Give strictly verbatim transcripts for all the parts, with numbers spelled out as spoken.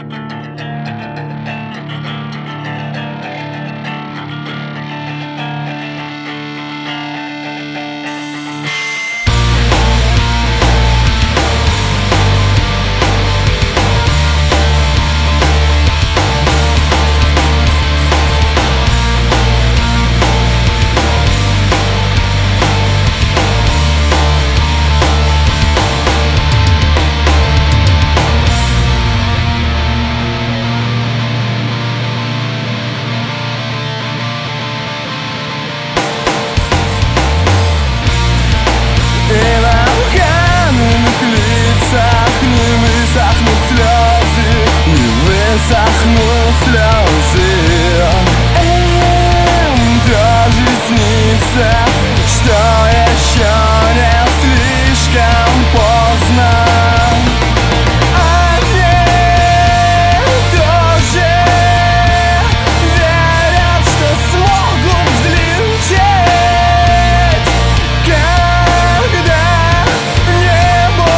Высохнут слезы. Им тоже снится, что еще не слишком поздно. Они тоже верят, что смогут взлететь, когда небо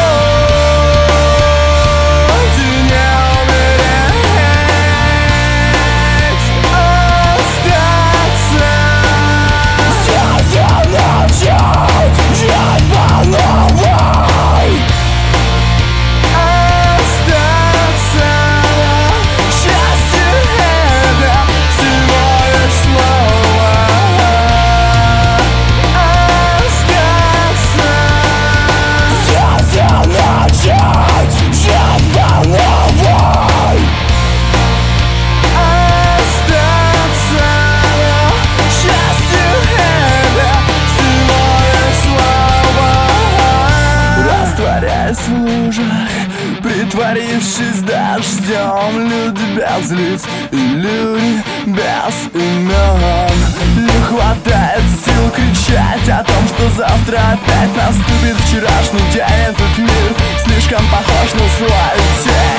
в лужах, притворившись дождем. Люди без лиц и люди без имен. Не хватает сил кричать о том, что завтра опять наступит. Вчерашний день, этот мир слишком похож на свою тень.